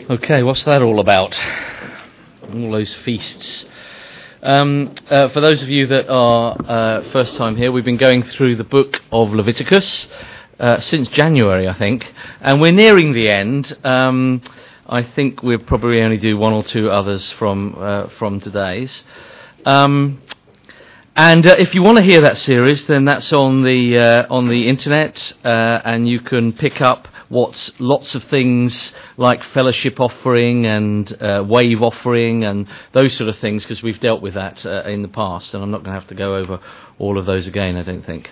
Okay, what's that all about? All those feasts. For those of you that are first time here, we've been going through the book of Leviticus since January, I think, and we're nearing the end. I think we'll probably only do one or two others from today's. And if you want to hear that series, then that's on the internet, and you can pick up lots of things like fellowship offering and wave offering and those sort of things, because we've dealt with that in the past, and I'm not going to have to go over all of those again, I don't think.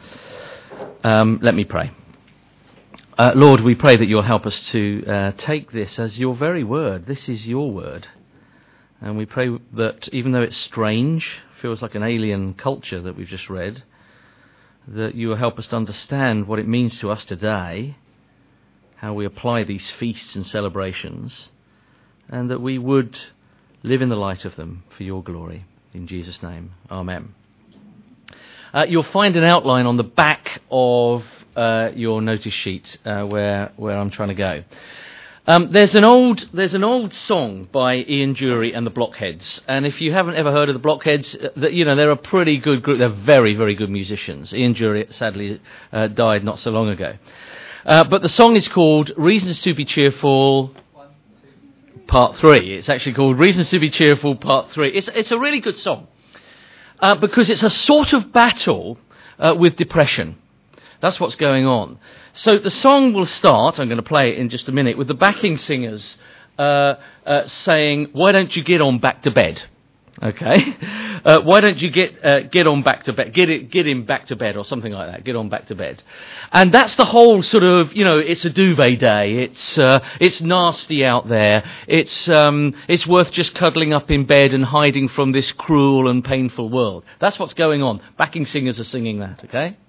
Let me pray. Lord, we pray that you'll help us to take this as your very word. This is your word. And we pray that even though it's strange, feels like an alien culture that we've just read, that you will help us to understand what it means to us today, how we apply these feasts and celebrations, and that we would live in the light of them for your glory. In Jesus' name, amen. You'll find an outline on the back of your notice sheet where I'm trying to go. There's an old song by Ian Dury and the Blockheads, and if you haven't ever heard of the Blockheads, they're a pretty good group. They're very, very good musicians. Ian Dury sadly died not so long ago. But the song is called Reasons to be Cheerful, Part 3. It's actually called Reasons to be Cheerful, Part 3. It's a really good song because it's a sort of battle with depression. That's what's going on. So the song will start, I'm going to play it in just a minute, with the backing singers saying, "Why don't you get on back to bed?" Okay, why don't you get on back to bed? Get him back to bed, or something like that. Get on back to bed, and that's the whole sort of, it's a duvet day. It's nasty out there. It's worth just cuddling up in bed and hiding from this cruel and painful world. That's what's going on. Backing singers are singing that. Okay.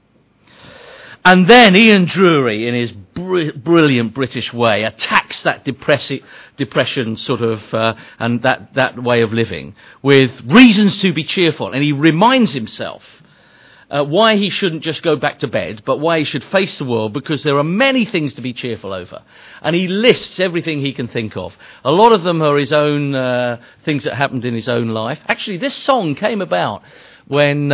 And then Ian Dury, in his brilliant British way, attacks that depression sort of and that way of living with reasons to be cheerful. And he reminds himself why he shouldn't just go back to bed, but why he should face the world, because there are many things to be cheerful over. And he lists everything he can think of. A lot of them are his own things that happened in his own life. Actually, this song came about when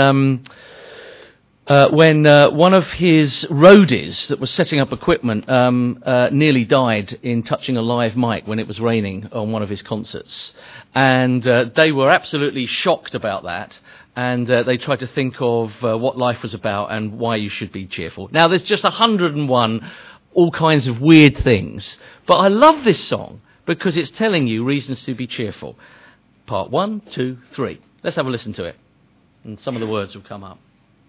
one of his roadies that was setting up equipment nearly died in touching a live mic when it was raining on one of his concerts. And they were absolutely shocked about that. And they tried to think of what life was about and why you should be cheerful. Now, there's just 101 all kinds of weird things. But I love this song because it's telling you reasons to be cheerful. Part 1, 2, 3. Let's have a listen to it. And some of the words will come up.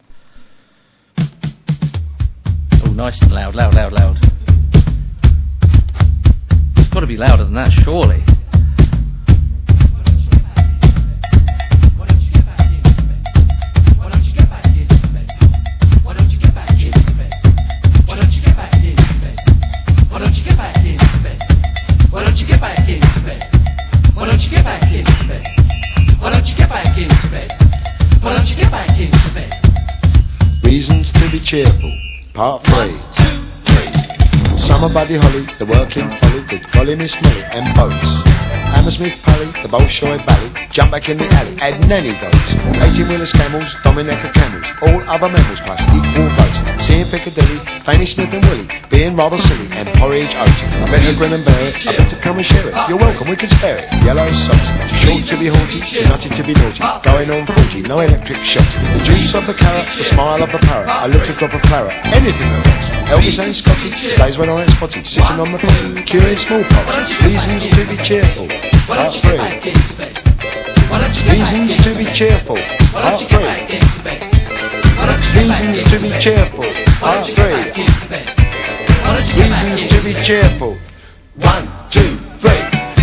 Nice and loud. It's got to be louder than that, surely. Why don't you get back into bed? Why don't you get back into bed? Why don't you get back into bed? Why don't you get back into bed? Why don't you get back into bed? Why don't you get back into bed? Why don't you get back into bed? Why don't you get back into bed? Why don't you get back into bed? Reasons to be cheerful. Part 3. 1, 2, 3. Summer Buddy Holly, the working Polly, with Golly Miss Molly and boats. Hammersmith Pally, the Bolshoi Bally, jump back in the alley, add nanny goats. 18-wheelers camels, Dominica camels, all other mammals plus equal votes. Seeing Piccadilly, Fanny Smith and Willie, being rather silly, and porridge oats. I better grin and bear it, I better come and share it. You're welcome, we can spare it. Yellow socks, too short to be haughty, too nutty to be naughty. Going on 40, no electric shock. The juice of the carrot, the smile of the parrot, a little drop of claret, anything that works. Elvis and Scotty, days when I ain't spotty, sitting on the potty, curing smallpox. Reasons to be cheerful. Part 3. Reasons to be cheerful. Part 3. Reasons to be cheerful. Part 3. Reasons to be cheerful. 1, 2, 3.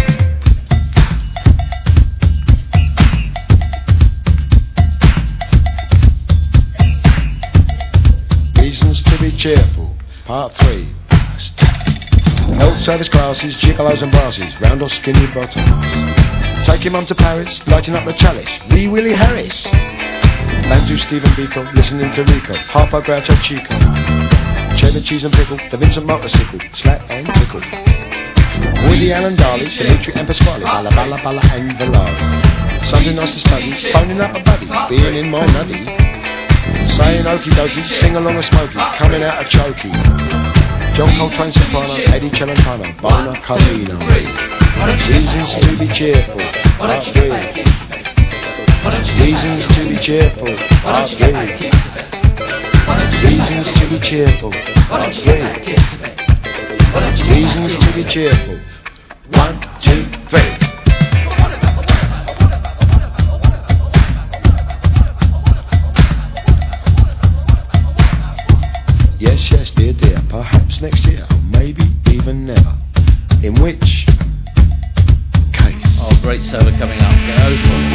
Reasons to be cheerful. Part 3. Health service classes, gigolos and brasses, round or skinny bottoms. Taking mum to Paris, lighting up the chalice, Wee Willie Harris. Landau, Stephen Biko, listening to Rico, Harpo, Groucho, Chico. Cheddar, cheese and pickle, the Vincent motorcycle, slap and tickle. Woody Allen Darley, Dimitri and Pasquale, Balla Balla Balla and Valari. Something nice to study, phoning up a buddy, being in my nutty. Saying okie dokie, sing along a smoky, coming out a chokey. John Coltrane soprano, Eddie Celentano, Bona Carlino. Reasons to be cheerful, part 3. Reasons to be cheerful, part 3. Reasons to be cheerful, part 3. Reasons to be cheerful. 1, 2, 3. Yes, yes, dear, dear, perhaps next year, or maybe even never. In which case? Oh, great solo coming up. Go for it.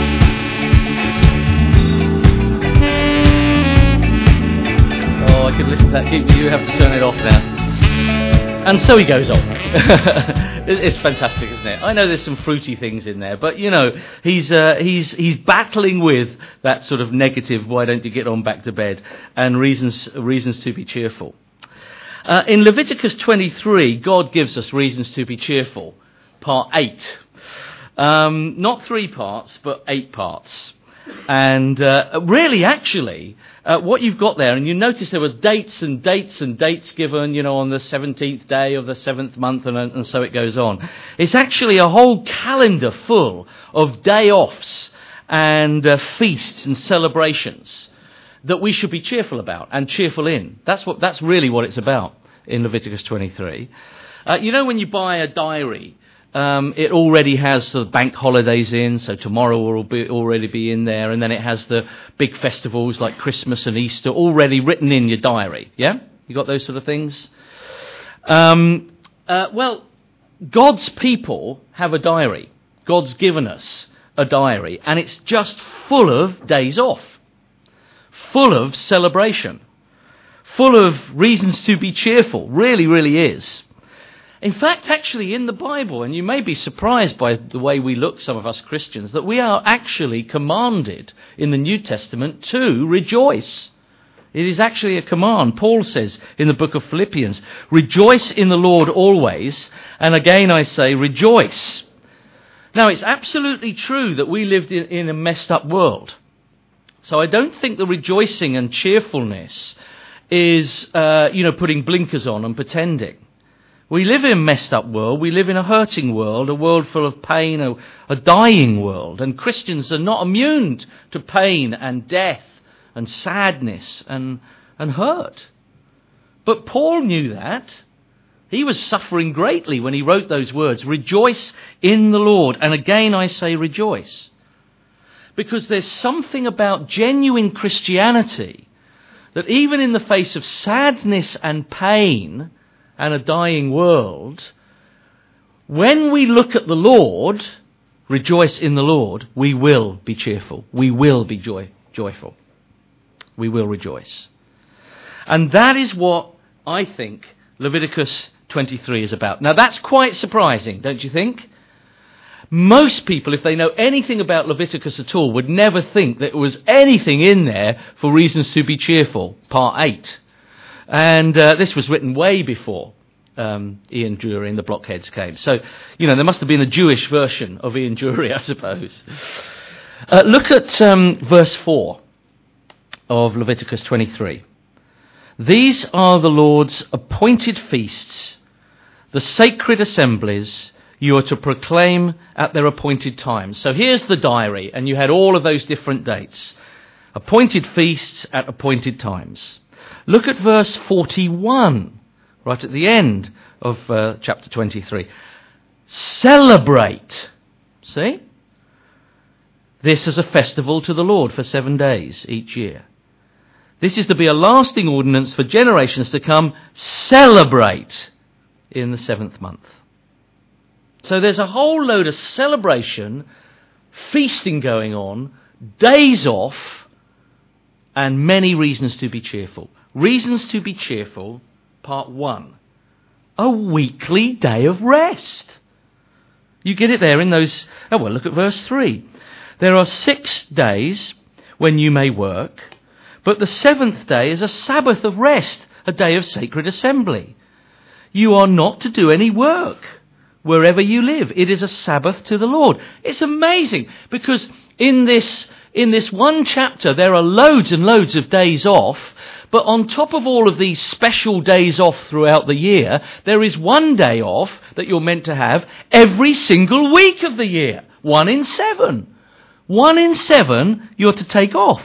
Oh, I could listen to that. You have to turn it off now. And so he goes on. It's fantastic, isn't it? I know there's some fruity things in there, but you know, he's battling with that sort of negative. Why don't you get on back to bed? And reasons to be cheerful. In Leviticus 23, God gives us reasons to be cheerful. Part 8, not 3 parts, but 8 parts. And really, actually, what you've got there, and you notice there were dates and dates and dates given, you know, on the 17th day of the 7th month, and so it goes on. It's actually a whole calendar full of day-offs and feasts and celebrations that we should be cheerful about and cheerful in. That's really what it's about in Leviticus 23. You know, when you buy a diary, it already has the bank holidays in, so tomorrow will already be in there, and then it has the big festivals like Christmas and Easter already written in your diary. Yeah? You got those sort of things? Well, God's people have a diary. God's given us a diary, and it's just full of days off, full of celebration, full of reasons to be cheerful. Really, really is. In fact, actually, in the Bible, and you may be surprised by the way we look, some of us Christians, that we are actually commanded in the New Testament to rejoice. It is actually a command. Paul says in the book of Philippians, rejoice in the Lord always, and again I say rejoice. Now, it's absolutely true that we lived in a messed up world. So I don't think the rejoicing and cheerfulness is, putting blinkers on and pretending. We live in a messed up world. We live in a hurting world, a world full of pain, a dying world. And Christians are not immune to pain and death and sadness and hurt. But Paul knew that. He was suffering greatly when he wrote those words, rejoice in the Lord. And again I say rejoice. Because there's something about genuine Christianity that even in the face of sadness and pain and a dying world, when we look at the Lord, rejoice in the Lord, we will be cheerful. We will be joyful. We will rejoice. And that is what I think Leviticus 23 is about. Now that's quite surprising, don't you think? Most people, if they know anything about Leviticus at all, would never think that there was anything in there for reasons to be cheerful. Part 8. And this was written way before Ian Dury and the Blockheads came. So, there must have been a Jewish version of Ian Dury, I suppose. Look at verse 4 of Leviticus 23. These are the Lord's appointed feasts, the sacred assemblies you are to proclaim at their appointed times. So here's the diary, and you had all of those different dates. Appointed feasts at appointed times. Look at verse 41, right at the end of chapter 23. Celebrate. See? This is a festival to the Lord for 7 days each year. This is to be a lasting ordinance for generations to come. Celebrate in the 7th month. So there's a whole load of celebration, feasting going on, days off, and many reasons to be cheerful. Reasons to be cheerful, part 1. A weekly day of rest. You get it there in those... Oh, well, look at verse 3. There are 6 days when you may work, but the 7th day is a Sabbath of rest, a day of sacred assembly. You are not to do any work. wherever you live. It is a Sabbath to the Lord. It's amazing because in this one chapter there are loads and loads of days off, but on top of all of these special days off throughout the year, there is one day off that you're meant to have every single week of the year. 1 in 7. 1 in 7 you're to take off.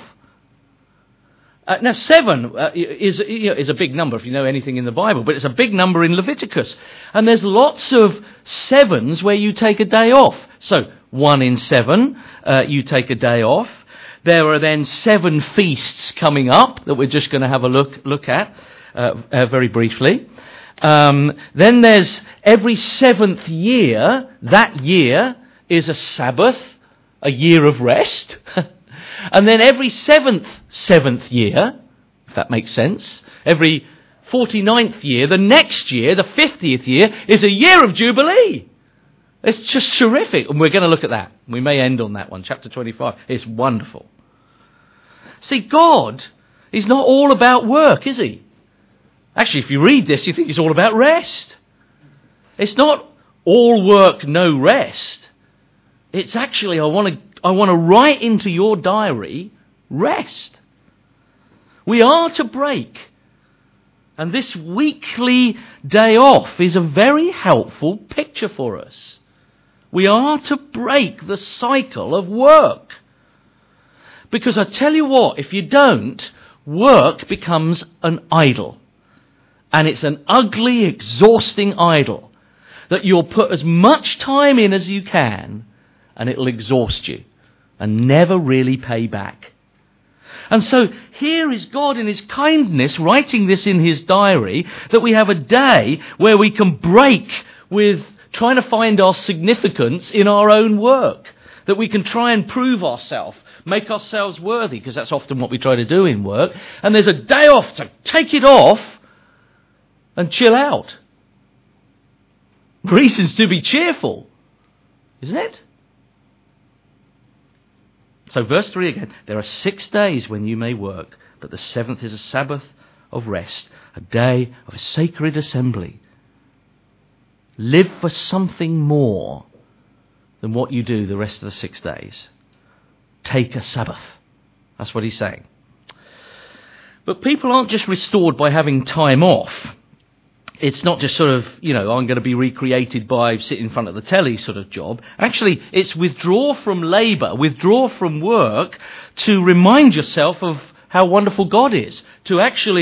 Now 7 is a big number if you know anything in the Bible, but it's a big number in Leviticus. And there's lots of 7s where you take a day off. So 1 in 7, you take a day off. There are then 7 feasts coming up that we're just going to have a look at very briefly. Then there's every 7th year, that year is a Sabbath, a year of rest. And then every 7th year, if that makes sense, every 49th year, the next year, the 50th year, is a year of Jubilee. It's just terrific. And we're going to look at that. We may end on that one, chapter 25. It's wonderful. See, God is not all about work, is he? Actually, if you read this, you think it's all about rest. It's not all work, no rest. It's actually, I want to write into your diary, rest. We are to break. And this weekly day off is a very helpful picture for us. We are to break the cycle of work. Because I tell you what, if you don't, work becomes an idol. And it's an ugly, exhausting idol that you'll put as much time in as you can, and it'll exhaust you and never really pay back. And so here is God in his kindness writing this in his diary, that we have a day where we can break with trying to find our significance in our own work, that we can try and prove ourselves, make ourselves worthy, because that's often what we try to do in work. And there's a day off to take it off and chill out. Reasons to be cheerful, isn't it? So verse 3 again, there are 6 days when you may work, but the 7th is a Sabbath of rest, a day of a sacred assembly. Live for something more than what you do the rest of the 6 days. Take a Sabbath. That's what he's saying. But people aren't just restored by having time off. It's not just sort of, I'm going to be recreated by sitting in front of the telly sort of job. Actually, it's withdraw from labour, withdraw from work to remind yourself of how wonderful God is. To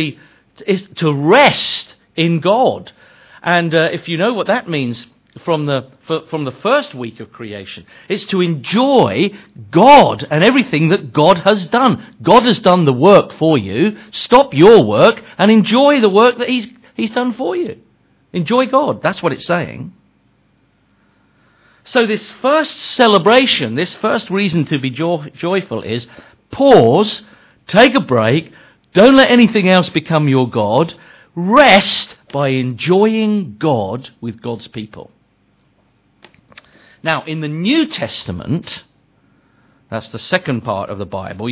rest in God. And if you know what that means from the first week of creation, it's to enjoy God and everything that God has done. God has done the work for you. Stop your work and enjoy the work that He's done for you. Enjoy God. That's what it's saying. So this first celebration, this first reason to be joyful is pause, take a break, don't let anything else become your God, rest by enjoying God with God's people. Now, in the New Testament, that's the second part of the Bible,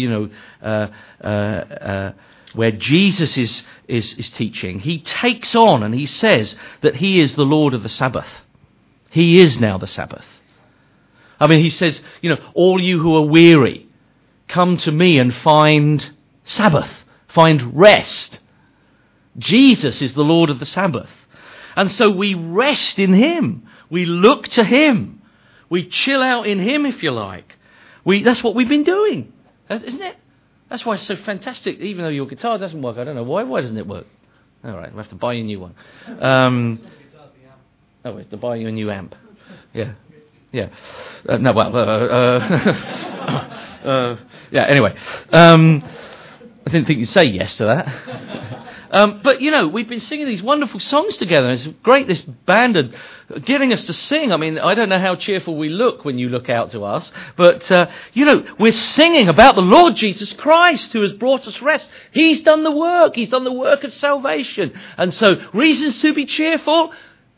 where Jesus is teaching, he takes on and he says that he is the Lord of the Sabbath. He is now the Sabbath. I mean, he says, all you who are weary, come to me and find Sabbath, find rest. Jesus is the Lord of the Sabbath. And so we rest in him. We look to him. We chill out in him, if you like. That's what we've been doing, isn't it? That's why it's so fantastic. Even though your guitar doesn't work, I don't know why. Why doesn't it work? All right, we'll have to buy you a new one. We have to buy you a new amp. Yeah. Anyway, I didn't think you'd say yes to that. But, we've been singing these wonderful songs together. It's great, this band are getting us to sing. I mean, I don't know how cheerful we look when you look out to us. But, we're singing about the Lord Jesus Christ who has brought us rest. He's done the work. He's done the work of salvation. And so, reasons to be cheerful.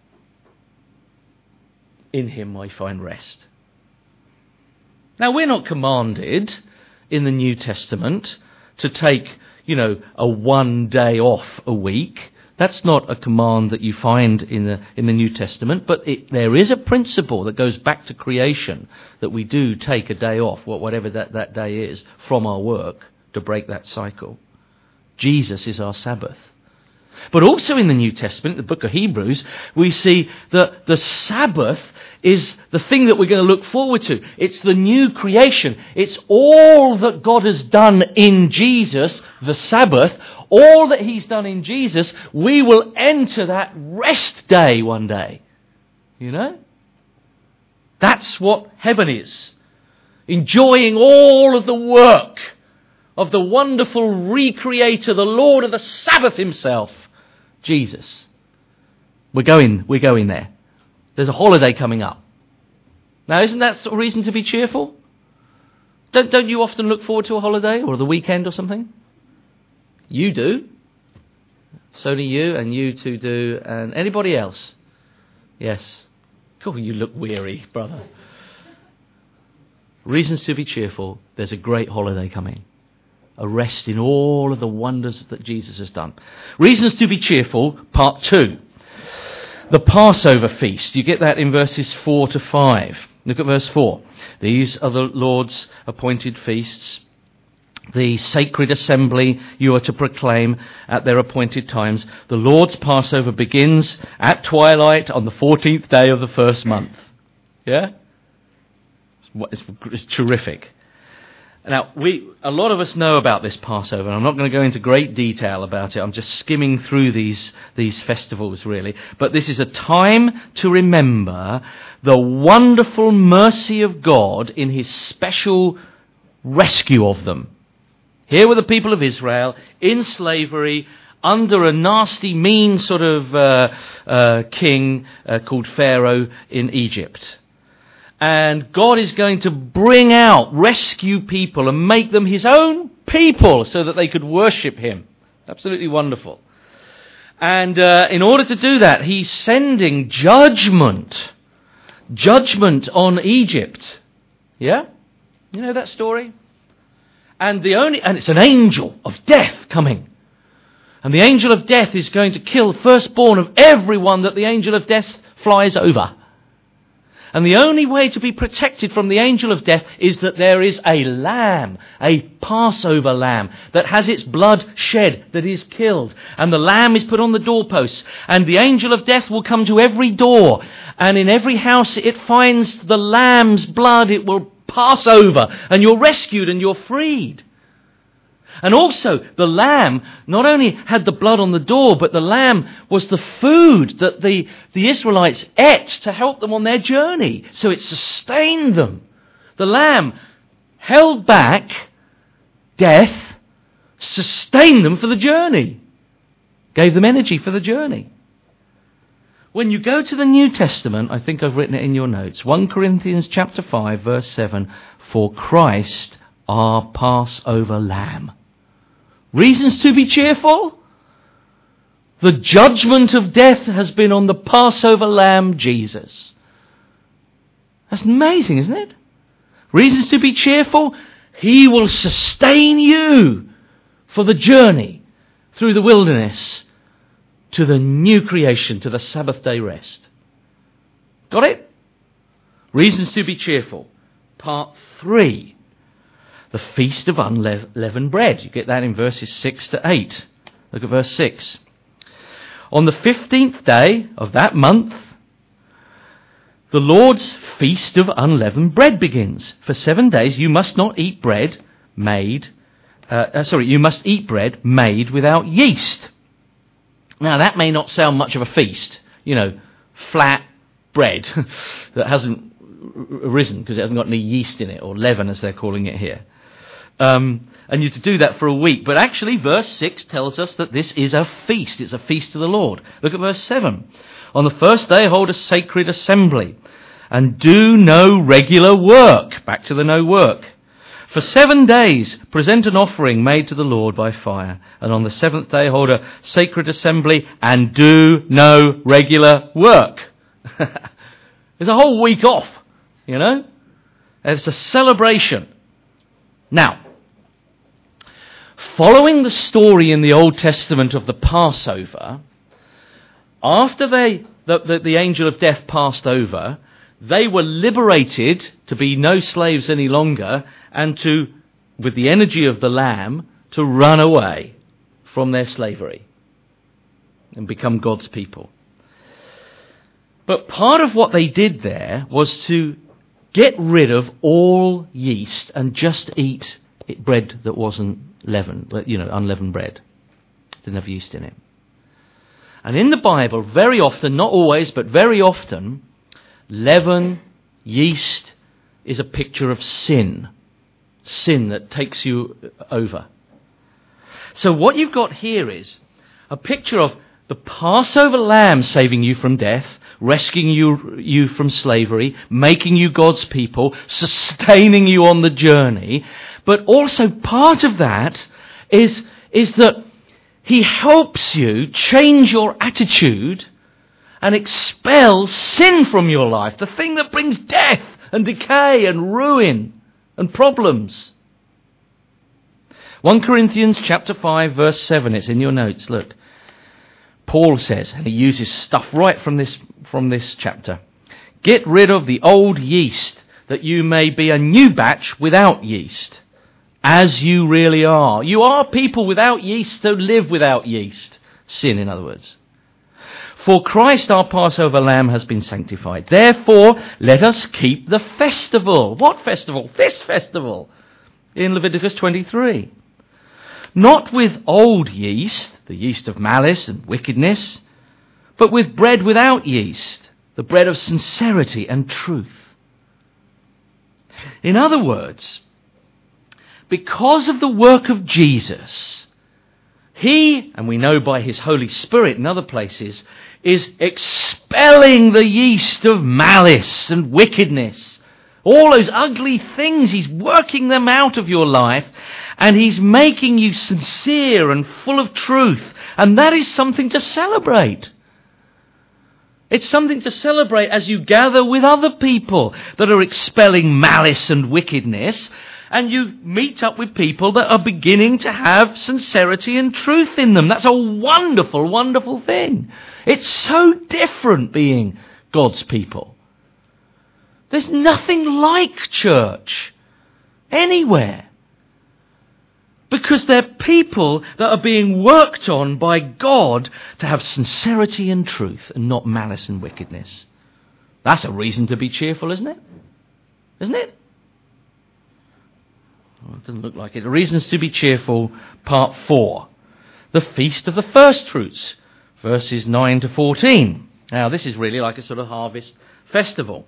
In him I find rest. Now, we're not commanded in the New Testament to take, a 1 day off a week. That's not a command that you find in the New Testament, but there is a principle that goes back to creation, that we do take a day off, whatever that day is, from our work to break that cycle. Jesus is our Sabbath. But also in the New Testament, the book of Hebrews, we see that the Sabbath is the thing that we're going to look forward to. It's the new creation. It's all that God has done in Jesus, the Sabbath. All that he's done in Jesus, we will enter that rest day one day. You know? That's what heaven is. Enjoying all of the work of the wonderful recreator, the Lord of the Sabbath himself, Jesus. We're going there. There's a holiday coming up. Now, isn't that sort of reason to be cheerful? Don't you often look forward to a holiday or the weekend or something? You do. So do you, and you two do, and anybody else? Yes. Oh, you look weary, brother. Reasons to be cheerful. There's a great holiday coming. A rest in all of the wonders that Jesus has done. Reasons to be cheerful, part 2. The Passover feast. You get that in verses 4 to 5. Look at verse 4. These are the Lord's appointed feasts. The sacred assembly you are to proclaim at their appointed times. The Lord's Passover begins at twilight on the 14th day of the first month. Yeah? It's terrific. Now, a lot of us know about this Passover, and I'm not going to go into great detail about it. I'm just skimming through these festivals, really. But this is a time to remember the wonderful mercy of God in his special rescue of them. Here were the people of Israel in slavery under a nasty, mean sort of king called Pharaoh in Egypt. And God is going to rescue people and make them his own people so that they could worship him. Absolutely wonderful. And in order to do that, he's sending judgment on Egypt. Yeah? You know that story? And it's an angel of death coming. And the angel of death is going to kill the firstborn of everyone that the angel of death flies over. And the only way to be protected from the angel of death is that there is a lamb, a Passover lamb, that has its blood shed, that is killed. And the lamb is put on the doorposts. And the angel of death will come to every door. And in every house it finds the lamb's blood, it will pass over. And you're rescued and you're freed. And also, the lamb not only had the blood on the door, but the lamb was the food that the Israelites ate to help them on their journey. So it sustained them. The lamb held back death, sustained them for the journey, gave them energy for the journey. When you go to the New Testament, I think I've written it in your notes, 1 Corinthians chapter 5, verse 7, for Christ our Passover lamb. Reasons to be cheerful? The judgment of death has been on the Passover lamb, Jesus. That's amazing, isn't it? Reasons to be cheerful? He will sustain you for the journey through the wilderness to the new creation, to the Sabbath day rest. Got it? Reasons to be cheerful. Part 3. The Feast of Unleavened Bread. You get that in verses 6 to 8. Look at verse 6. On the 15th day of that month, the Lord's Feast of Unleavened Bread begins. For 7 days you must not eat bread you must eat bread made without yeast. Now that may not sound much of a feast. You know, flat bread that hasn't risen because it hasn't got any yeast in it, or leaven as they're calling it here. And you're to do that for a week. But actually, verse 6 tells us that this is a feast. It's a feast to the Lord. Look at verse 7. On the first day, hold a sacred assembly and do no regular work. Back to the no work. For 7 days, present an offering made to the Lord by fire. And on the 7th day, hold a sacred assembly and do no regular work. There's a whole week off, you know. It's a celebration. Now, following the story in the Old Testament of the Passover, After the angel of death passed over, they were liberated to be no slaves any longer and to, with the energy of the Lamb, to run away from their slavery and become God's people. But part of what they did there was to get rid of all yeast and just eat bread that wasn't leavened, unleavened bread. Didn't have yeast in it. And in the Bible, very often, not always, but very often, leaven, yeast, is a picture of sin. Sin that takes you over. So what you've got here is a picture of the Passover lamb saving you from death, rescuing you from slavery, making you God's people, sustaining you on the journey. But also part of that is that he helps you change your attitude and expel sin from your life, the thing that brings death and decay and ruin and problems. 1 Corinthians chapter 5 verse 7, it's in your notes, look. Paul says, and he uses stuff right from this chapter, get rid of the old yeast that you may be a new batch without yeast, as you really are. You are people without yeast, so live without yeast. Sin, in other words. For Christ our Passover lamb has been sanctified. Therefore, let us keep the festival. What festival? This festival. In Leviticus 23. Not with old yeast, the yeast of malice and wickedness, but with bread without yeast, the bread of sincerity and truth. In other words, because of the work of Jesus, he, and we know by his Holy Spirit in other places, is expelling the yeast of malice and wickedness. All those ugly things, he's working them out of your life, and he's making you sincere and full of truth. And that is something to celebrate. It's something to celebrate as you gather with other people that are expelling malice and wickedness, and you meet up with people that are beginning to have sincerity and truth in them. That's a wonderful, wonderful thing. It's so different being God's people. There's nothing like church anywhere. Because they're people that are being worked on by God to have sincerity and truth and not malice and wickedness. That's a reason to be cheerful, isn't it? Isn't it? Well, it doesn't look like it. Reasons to be cheerful, part 4. The Feast of the First Fruits, verses 9 to 14. Now, this is really like a sort of harvest festival.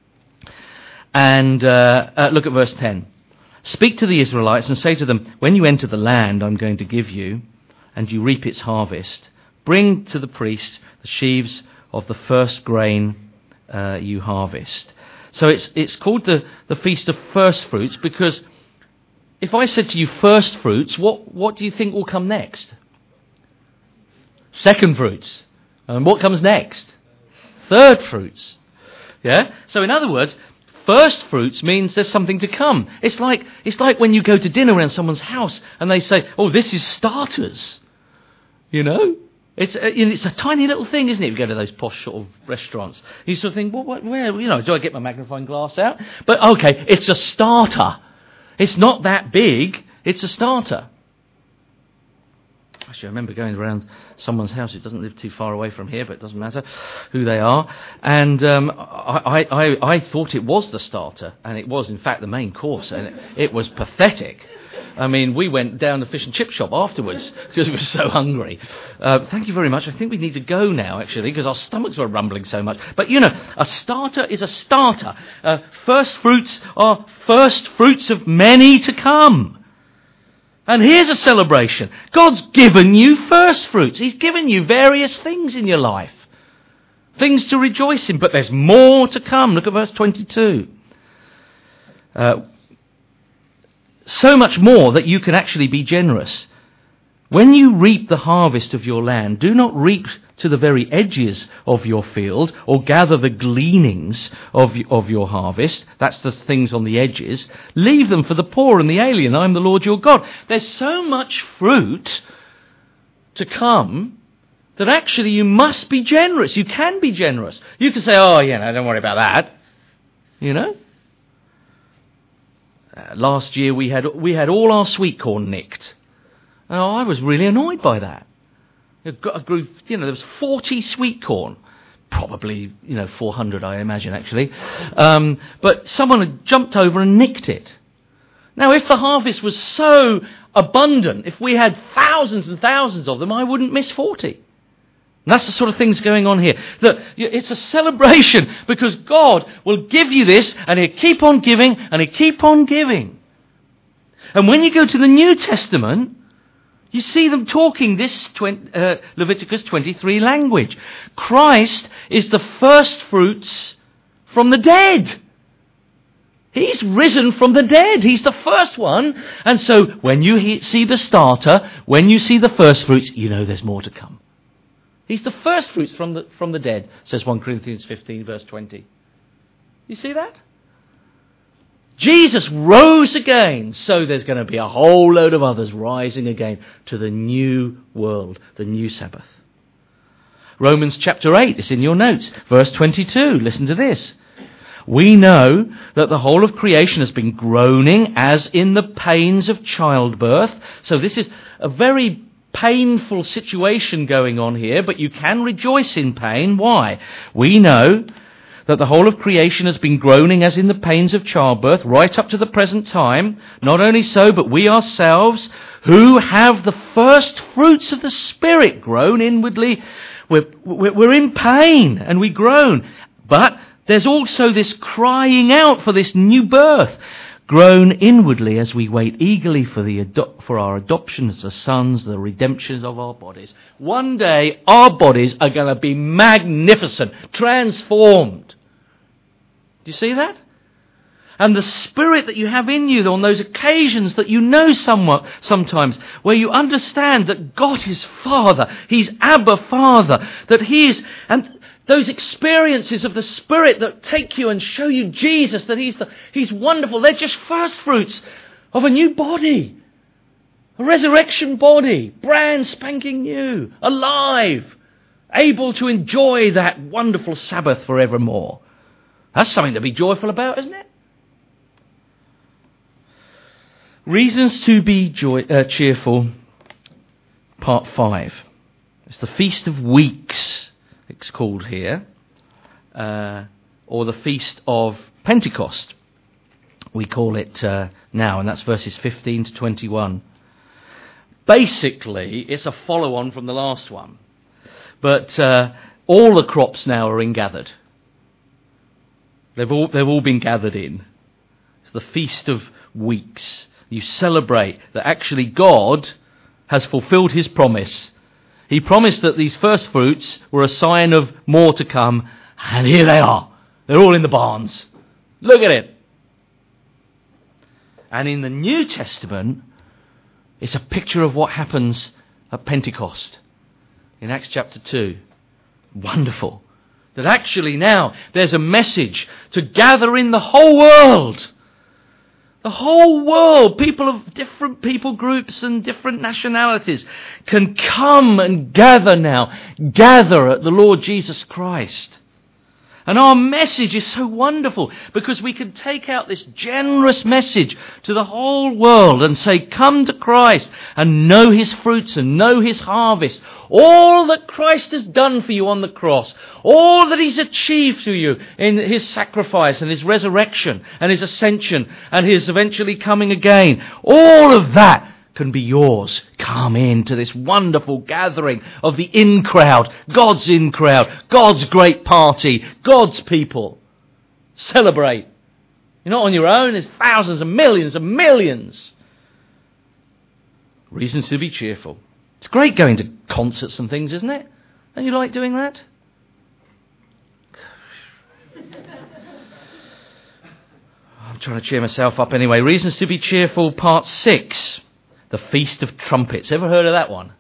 And look at verse 10. Speak to the Israelites and say to them, when you enter the land I'm going to give you, and you reap its harvest, bring to the priest the sheaves of the first grain you harvest. So it's called the Feast of First Fruits, because if I said to you first fruits, what do you think will come next? Second fruits. And what comes next? Third fruits. Yeah? So in other words, first fruits means there's something to come. It's like when you go to dinner around someone's house and they say, oh, this is starters. You know? It's a tiny little thing, isn't it? You go to those posh sort of restaurants. You sort of think, well, where, do I get my magnifying glass out? But okay, it's a starter. It's not that big. It's a starter. Actually, I remember going around someone's house. It doesn't live too far away from here, but it doesn't matter who they are. And I thought it was the starter, and it was, in fact, the main course, and it was pathetic. I mean, we went down the fish and chip shop afterwards because we were so hungry. Thank you very much. I think we need to go now, actually, because our stomachs were rumbling so much. But, a starter is a starter. First fruits are first fruits of many to come. And here's a celebration. God's given you first fruits. He's given you various things in your life. Things to rejoice in. But there's more to come. Look at verse 22. So much more that you can actually be generous. When you reap the harvest of your land, do not reap to the very edges of your field or gather the gleanings of your harvest. That's the things on the edges. Leave them for the poor and the alien. I'm the Lord your God. There's so much fruit to come that actually you must be generous. You can be generous. You can say, oh, don't worry about that. Last year we had all our sweet corn nicked. And I was really annoyed by that. I grew, there was 40 sweet corn. Probably, 400, I imagine, actually. But someone had jumped over and nicked it. Now, if the harvest was so abundant, if we had thousands and thousands of them, I wouldn't miss 40. And that's the sort of things going on here. That it's a celebration because God will give you this and He'll keep on giving and He'll keep on giving. And when you go to the New Testament, you see them talking this Leviticus 23 language. Christ is the first fruits from the dead. He's risen from the dead. He's the first one. And so when you see the starter, when you see the first fruits, there's more to come. He's the first fruits from the dead, says 1 Corinthians 15 verse 20. You see that? Jesus rose again, so there's going to be a whole load of others rising again to the new world, the new Sabbath. Romans chapter 8, it's in your notes, verse 22. Listen to this. We know that the whole of creation has been groaning as in the pains of childbirth. So this is a very painful situation going on here, but you can rejoice in pain. Why? We know that the whole of creation has been groaning as in the pains of childbirth right up to the present time. Not only so, but we ourselves who have the first fruits of the Spirit groan inwardly. We're in pain and we groan. But there's also this crying out for this new birth. Groan inwardly as we wait eagerly for our adoption as the sons, the redemption of our bodies. One day our bodies are going to be magnificent, transformed. Do you see that? And the Spirit that you have in you on those occasions that sometimes, where you understand that God is Father, He's Abba Father, that He is, and those experiences of the Spirit that take you and show you Jesus, that He's wonderful, they're just first fruits of a new body, a resurrection body, brand spanking new, alive, able to enjoy that wonderful Sabbath forevermore. That's something to be joyful about, isn't it? Reasons to be cheerful, part 5. It's the Feast of Weeks, it's called here, or the Feast of Pentecost, we call it now, and that's verses 15 to 21. Basically, it's a follow-on from the last one, but all the crops now are ingathered. They've all been gathered in. It's the Feast of Weeks. You celebrate that actually God has fulfilled His promise. He promised that these first fruits were a sign of more to come, and here they are. They're all in the barns. Look at it. And in the New Testament, it's a picture of what happens at Pentecost in Acts chapter 2. Wonderful. That actually now there's a message to gather in the whole world. The whole world, people of different people groups and different nationalities can come and gather now. Gather at the Lord Jesus Christ. And our message is so wonderful because we can take out this generous message to the whole world and say, come to Christ and know His fruits and know His harvest. All that Christ has done for you on the cross, all that He's achieved for you in His sacrifice and His resurrection and His ascension and His eventually coming again, all of that can be yours. Come into this wonderful gathering of the in crowd, God's in crowd, God's great party, God's people. Celebrate. You're not on your own, there's thousands and millions. Reasons to be cheerful. It's great going to concerts and things, isn't it? And you like doing that? I'm trying to cheer myself up anyway. Reasons to be cheerful, part 6. The Feast of Trumpets. Ever heard of that one?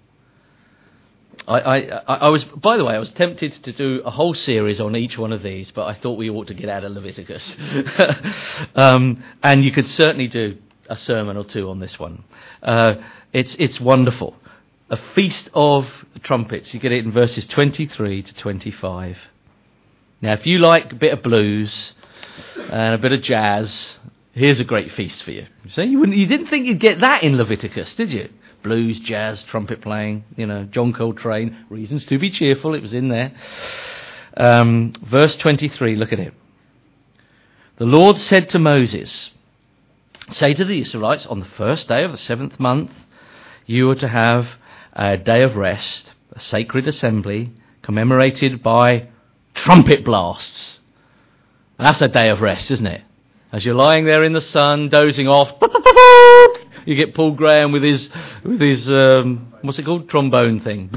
I was, by the way, I was tempted to do a whole series on each one of these, but I thought we ought to get out of Leviticus. And you could certainly do a sermon or two on this one. It's wonderful. A feast of trumpets. You get it in verses 23 to 25. Now, if you like a bit of blues and a bit of jazz, here's a great feast for you. So you didn't think you'd get that in Leviticus, did you? Blues, jazz, trumpet playing, John Coltrane, reasons to be cheerful, it was in there. Verse 23, look at it. The Lord said to Moses, say to the Israelites, on the first day of the 7th month, you are to have a day of rest, a sacred assembly, commemorated by trumpet blasts. And that's a day of rest, isn't it? As you're lying there in the sun, dozing off, you get Paul Graham with his what's it called? Trombone thing.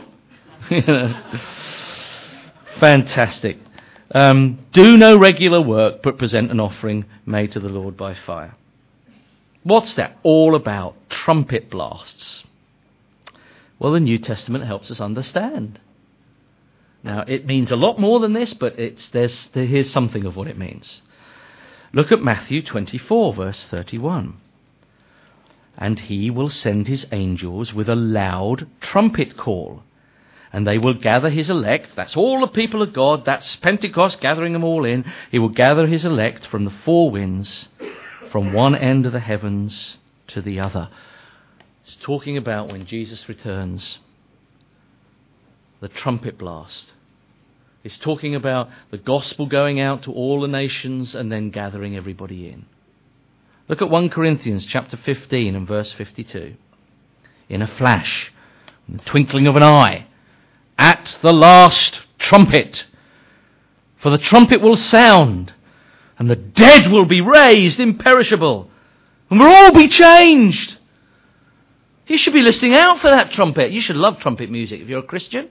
Fantastic. Do no regular work, but present an offering made to the Lord by fire. What's that all about? Trumpet blasts. Well, the New Testament helps us understand. Now, it means a lot more than this, but here's something of what it means. Look at Matthew 24, verse 31. And he will send his angels with a loud trumpet call, and they will gather his elect. That's all the people of God. That's Pentecost, gathering them all in. He will gather his elect from the four winds, from one end of the heavens to the other. It's talking about when Jesus returns, the trumpet blast. It's talking about the gospel going out to all the nations and then gathering everybody in. Look at 1 Corinthians chapter 15 and verse 52. In a flash, in the twinkling of an eye, at the last trumpet, for the trumpet will sound, and the dead will be raised imperishable, and we'll all be changed. You should be listening out for that trumpet. You should love trumpet music if you're a Christian.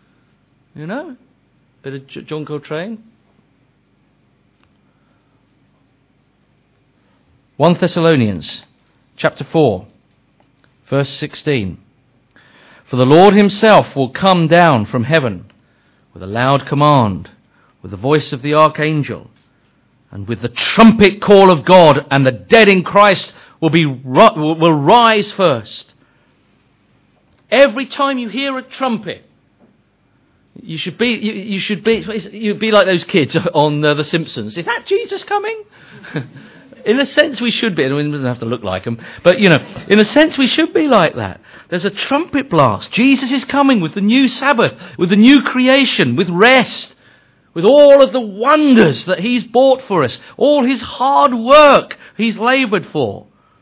Bit of John Coltrane. 1 Thessalonians chapter 4, verse 16. For the Lord himself will come down from heaven with a loud command, with the voice of the archangel, and with the trumpet call of God, and the dead in Christ will rise first. Every time you hear a trumpet, you'd be like those kids on The Simpsons. Is that Jesus coming? In a sense, we should be. And we don't have to look like them. But, in a sense, we should be like that. There's a trumpet blast. Jesus is coming with the new Sabbath, with the new creation, with rest, with all of the wonders that he's bought for us, all his hard work he's laboured for.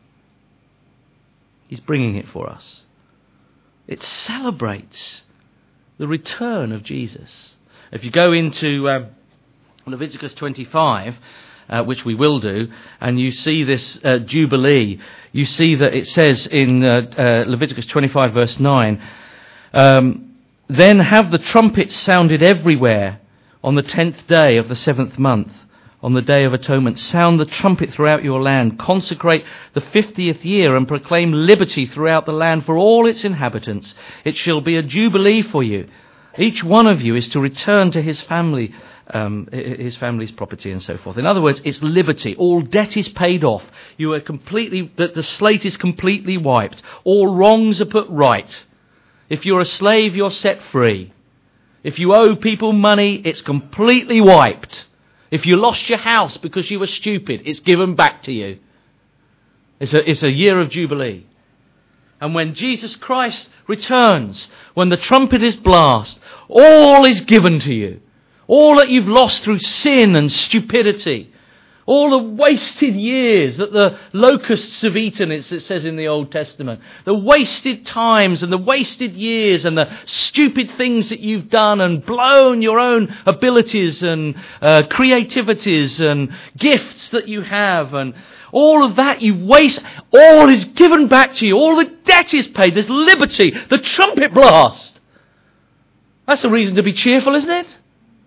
He's bringing it for us. It celebrates the return of Jesus. If you go into Leviticus 25, which we will do, and you see this Jubilee, you see that it says in Leviticus 25 verse 9, then have the trumpets sounded everywhere on the 10th day of the 7th month, on the Day of Atonement. Sound the trumpet throughout your land, consecrate the 50th year, and proclaim liberty throughout the land for all its inhabitants. It shall be a jubilee for you. Each one of you is to return to his family, his family's property, and so forth. In other words, it's liberty. All debt is paid off. You are the slate is completely wiped. All wrongs are put right. If you're a slave, you're set free. If you owe people money, it's completely wiped. If you lost your house because you were stupid, it's given back to you. It's a year of Jubilee. And when Jesus Christ returns, when the trumpet is blast, all is given to you. All that you've lost through sin and stupidity. All the wasted years that the locusts have eaten, it says in the Old Testament. The wasted times and the wasted years and the stupid things that you've done and blown your own abilities and creativities and gifts that you have, and all of that you waste. All is given back to you. All the debt is paid. There's liberty. The trumpet blast. That's a reason to be cheerful, isn't it?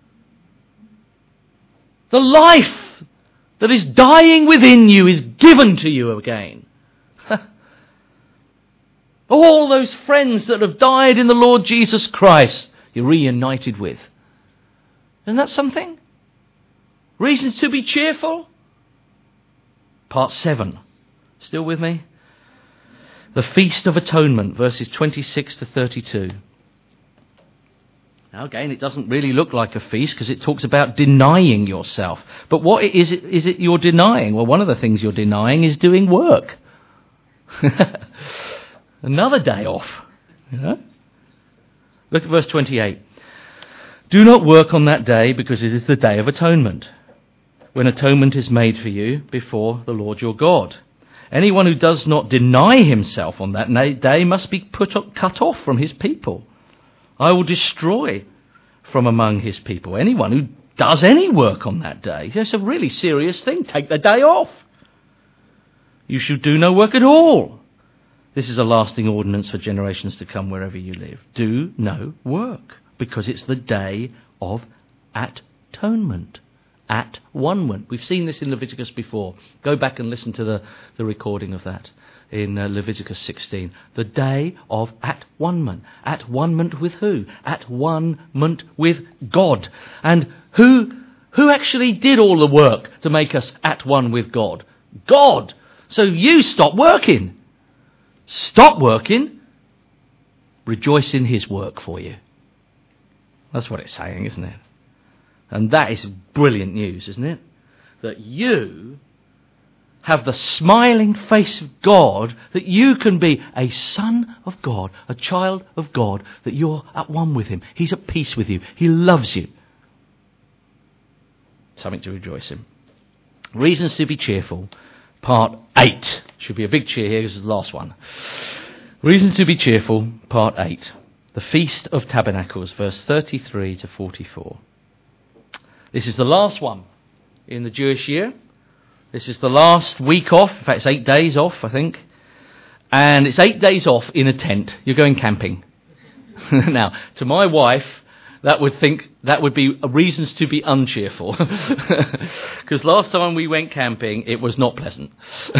The life that is dying within you is given to you again. All those friends that have died in the Lord Jesus Christ, you're reunited with. Isn't that something? Reasons to be cheerful? Part 7. Still with me? The Feast of Atonement, verses 26 to 32. Now again, it doesn't really look like a feast because it talks about denying yourself. But what is it you're denying? Well, one of the things you're denying is doing work. Another day off. You know? Look at verse 28. Do not work on that day because it is the day of atonement, when atonement is made for you before the Lord your God. Anyone who does not deny himself on that day must be cut off from his people. I will destroy from among his people anyone who does any work on that day. It's a really serious thing. Take the day off. You should do no work at all. This is a lasting ordinance for generations to come wherever you live. Do no work, because it's the day of atonement. At-one-ment. We've seen this in Leviticus before. Go back and listen to the recording of that in Leviticus 16. The day of at-one-ment. At-one-ment with who? At-one-ment with God. And who actually did all the work to make us at one with God? God. So you stop working. Stop working. Rejoice in his work for you. That's what it's saying, isn't it? And that is brilliant news, isn't it? That you have the smiling face of God, that you can be a son of God, a child of God, that you're at one with him. He's at peace with you. He loves you. Something to rejoice in. Reasons to be cheerful. Part 8. Should be a big cheer here. This is the last one. Reasons to be cheerful. Part 8. The Feast of Tabernacles, verse 33 to 44. This is the last one in the Jewish year. This is the last week off. In fact, it's 8 days off, I think. And it's 8 days off in a tent. You're going camping. Now, to my wife, that would be reasons to be uncheerful. Because last time we went camping, it was not pleasant.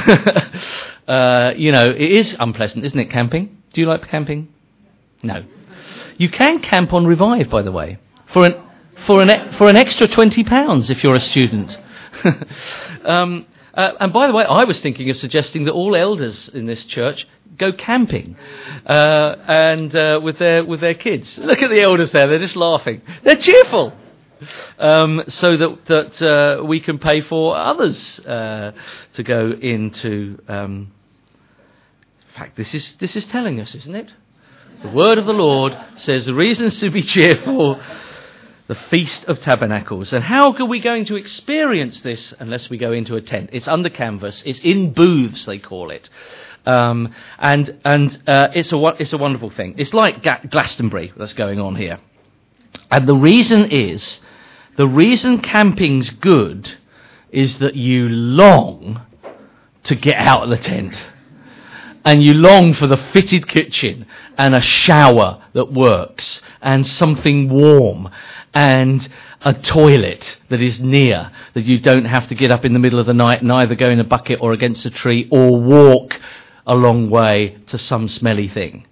It is unpleasant, isn't it, camping? Do you like camping? No. You can camp on Revive, by the way, for an extra £20 if you're a student. And by the way, I was thinking of suggesting that all elders in this church go camping with their kids. Look at the elders there; they're just laughing. They're cheerful, so that we can pay for others to go into. In fact, this is telling us, isn't it? The word of the Lord says the reasons to be cheerful. The Feast of Tabernacles. And how are we going to experience this unless we go into a tent? It's under canvas. It's in booths, they call it. And it's a wonderful thing. It's like Glastonbury that's going on here. And the reason camping's good is that you long to get out of the tent. And you long for the fitted kitchen and a shower that works and something warm and a toilet that is near, that you don't have to get up in the middle of the night and either go in a bucket or against a tree or walk a long way to some smelly thing.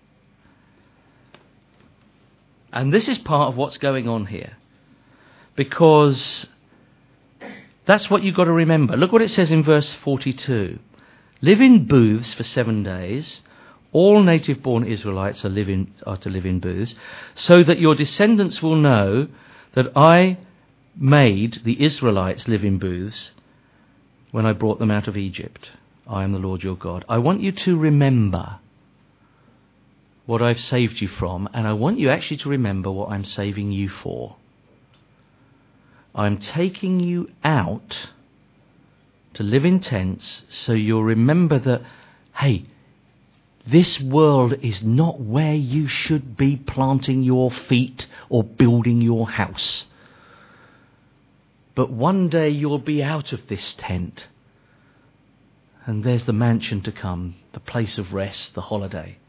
And this is part of what's going on here. Because that's what you've got to remember. Look what it says in verse 42. Live in booths for 7 days. All native-born Israelites are to live in booths, so that your descendants will know that I made the Israelites live in booths when I brought them out of Egypt. I am the Lord your God. I want you to remember what I've saved you from, and I want you actually to remember what I'm saving you for. I'm taking you out to live in tents, so you'll remember that, hey, this world is not where you should be planting your feet or building your house. But one day you'll be out of this tent, and there's the mansion to come, the place of rest, the holiday.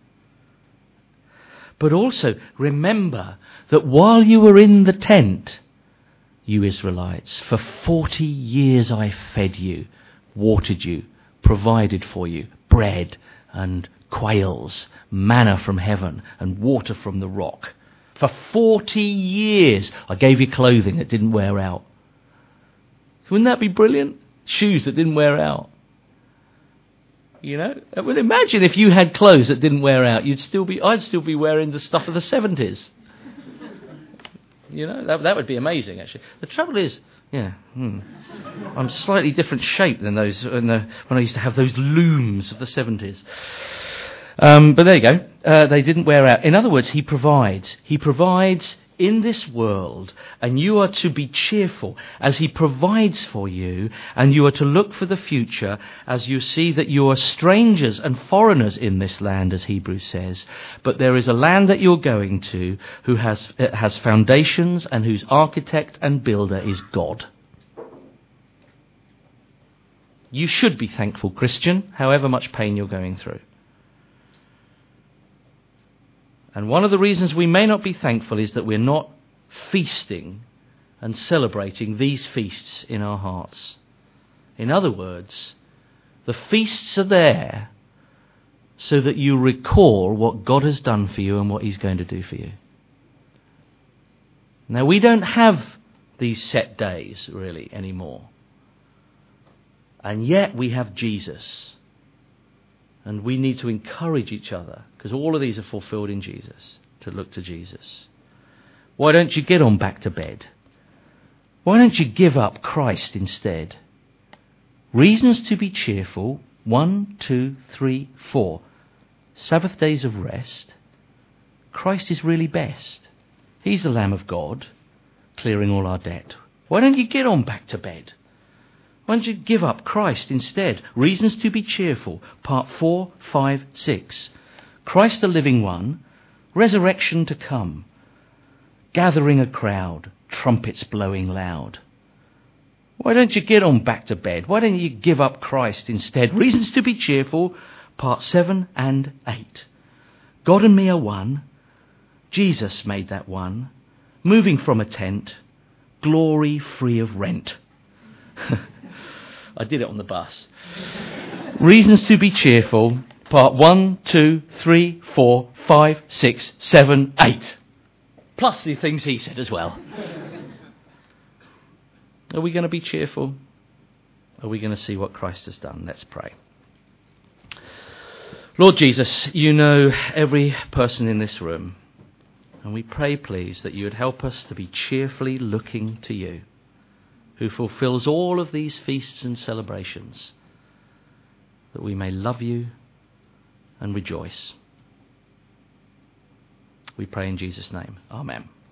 But also remember that while you were in the tent, you Israelites, for 40 years I fed you, watered you, provided for you, bread and quails, manna from heaven and water from the rock. For 40 years I gave you clothing that didn't wear out. Wouldn't that be brilliant? Shoes that didn't wear out. You know, I mean, imagine if you had clothes that didn't wear out. I'd still be wearing the stuff of the 70s. You know, that would be amazing, actually. The trouble is, I'm slightly different shape than those when I used to have those looms of the 70s. But there you go. They didn't wear out. In other words, he provides. He provides in this world, and you are to be cheerful as he provides for you, and you are to look for the future as you see that you are strangers and foreigners in this land, as Hebrews says. But there is a land that you're going to who has foundations and whose architect and builder is God. You should be thankful, Christian, however much pain you're going through. And one of the reasons we may not be thankful is that we're not feasting and celebrating these feasts in our hearts. In other words, the feasts are there so that you recall what God has done for you and what he's going to do for you. Now, we don't have these set days really anymore. And yet we have Jesus. And we need to encourage each other, because all of these are fulfilled in Jesus, to look to Jesus. Why don't you get on back to bed? Why don't you give up Christ instead? Reasons to be cheerful. 1, 2, 3, 4. Sabbath days of rest. Christ is really best. He's the Lamb of God, clearing all our debt. Why don't you get on back to bed? Why don't you give up Christ instead? Reasons to be cheerful. Part 4, 5, 6. Christ the living one. Resurrection to come. Gathering a crowd. Trumpets blowing loud. Why don't you get on back to bed? Why don't you give up Christ instead? Reasons to be cheerful. Part 7 and 8. God and me are one. Jesus made that one. Moving from a tent. Glory free of rent. I did it on the bus. Reasons to be cheerful. Part 1, 2, 3, 4, 5, 6, 7, 8. Plus the things he said as well. Are we going to be cheerful? Are we going to see what Christ has done? Let's pray. Lord Jesus, you know every person in this room. And we pray, please, that you would help us to be cheerfully looking to you, who fulfills all of these feasts and celebrations, that we may love you and rejoice. We pray in Jesus' name. Amen.